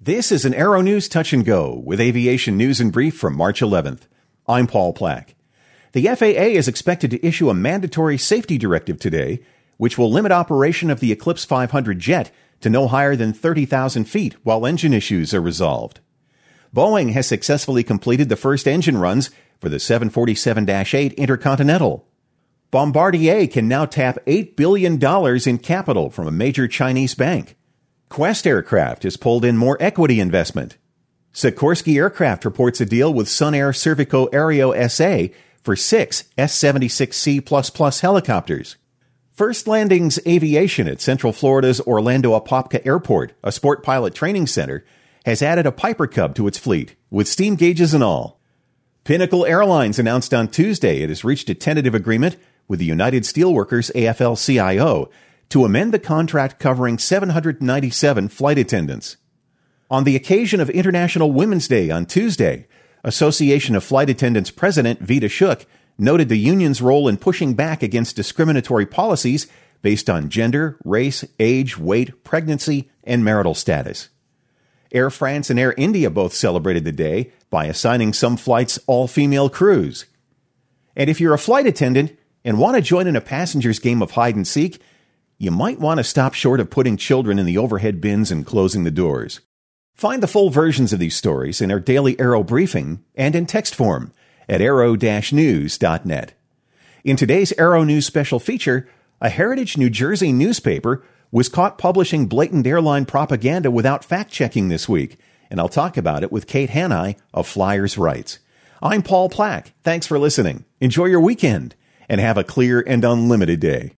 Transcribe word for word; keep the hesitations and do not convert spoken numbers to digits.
This is an Aero News Touch and Go with aviation news in brief from March eleventh. I'm Paul Plack. The F A A is expected to issue a mandatory safety directive today, which will limit operation of the Eclipse five hundred jet to no higher than thirty thousand feet while engine issues are resolved. Boeing has successfully completed the first engine runs for the seven forty-seven dash eight Intercontinental. Bombardier can now tap eight billion dollars in capital from a major Chinese bank. Quest Aircraft has pulled in more equity investment. Sikorsky Aircraft reports a deal with Sunair Servco Aereo S A for six S seventy-six C plus plus helicopters. First Landings Aviation at Central Florida's Orlando Apopka Airport, a sport pilot training center, has added a Piper Cub to its fleet, with steam gauges and all. Pinnacle Airlines announced on Tuesday it has reached a tentative agreement with the United Steelworkers A F L C I O to amend the contract covering seven hundred ninety-seven flight attendants. On the occasion of International Women's Day on Tuesday, Association of Flight Attendants President Vita Shook noted the union's role in pushing back against discriminatory policies based on gender, race, age, weight, pregnancy, and marital status. Air France and Air India both celebrated the day by assigning some flights all-female crews. And if you're a flight attendant and want to join in a passenger's game of hide-and-seek, you might want to stop short of putting children in the overhead bins and closing the doors. Find the full versions of these stories in our daily Aero briefing and in text form at aero dash news dot net. In today's Aero News special feature, a Heritage New Jersey newspaper was caught publishing blatant airline propaganda without fact-checking this week, and I'll talk about it with Kate Hanai of Flyers Rights. I'm Paul Plack. Thanks for listening. Enjoy your weekend, and have a clear and unlimited day.